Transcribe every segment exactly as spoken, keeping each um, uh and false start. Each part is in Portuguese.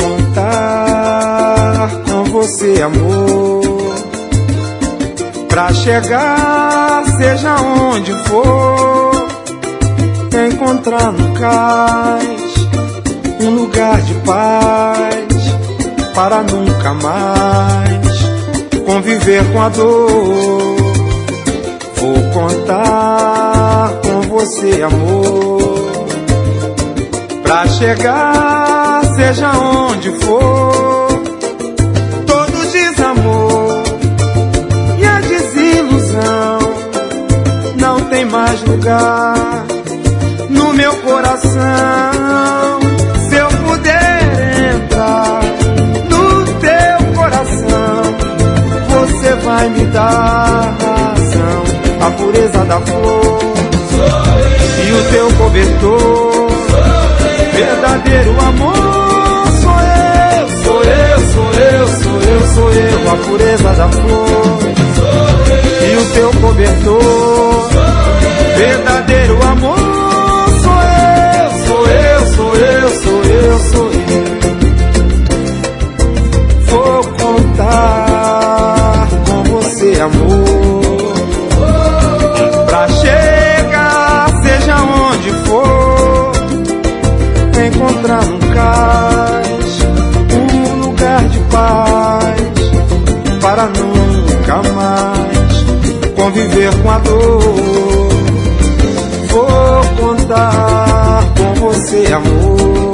contar com você, amor, pra chegar, seja onde for, encontrar no cais um lugar de paz, para nunca mais conviver com a dor. Vou contar com você, amor, pra chegar, seja onde for, todo desamor e a desilusão não tem mais lugar no meu coração. Se eu puder entrar no teu coração, você vai me dar razão. A pureza da flor e o teu cobertor, verdadeiro amor sou eu, sou eu, sou eu, sou eu, sou eu. A pureza da flor e o teu cobertor, verdadeiro amor sou eu, sou eu, sou eu, sou eu, sou eu. Vou contar com você, amor, pra chegar, seja onde for, encontrar no cais um lugar de paz, para nunca mais conviver com a dor. Vou contar com você, amor,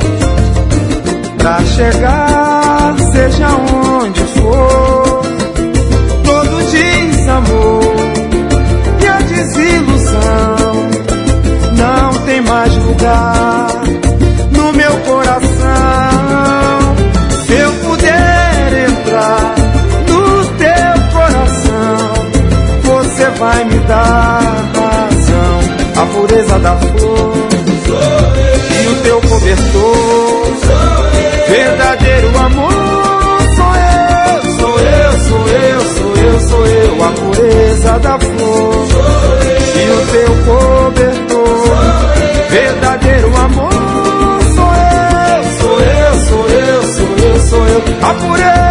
pra chegar, seja onde for, todo desamor e a desilusão não tem mais lugar no meu coração. Se eu puder entrar no teu coração, você vai me dar razão. A pureza da flor e o teu cobertor, verdadeiro amor sou eu, sou eu, sou eu, sou eu, sou eu. A pureza da flor e o teu cobertor, verdadeiro amor sou eu, sou eu, sou eu, sou eu, sou eu. A pureza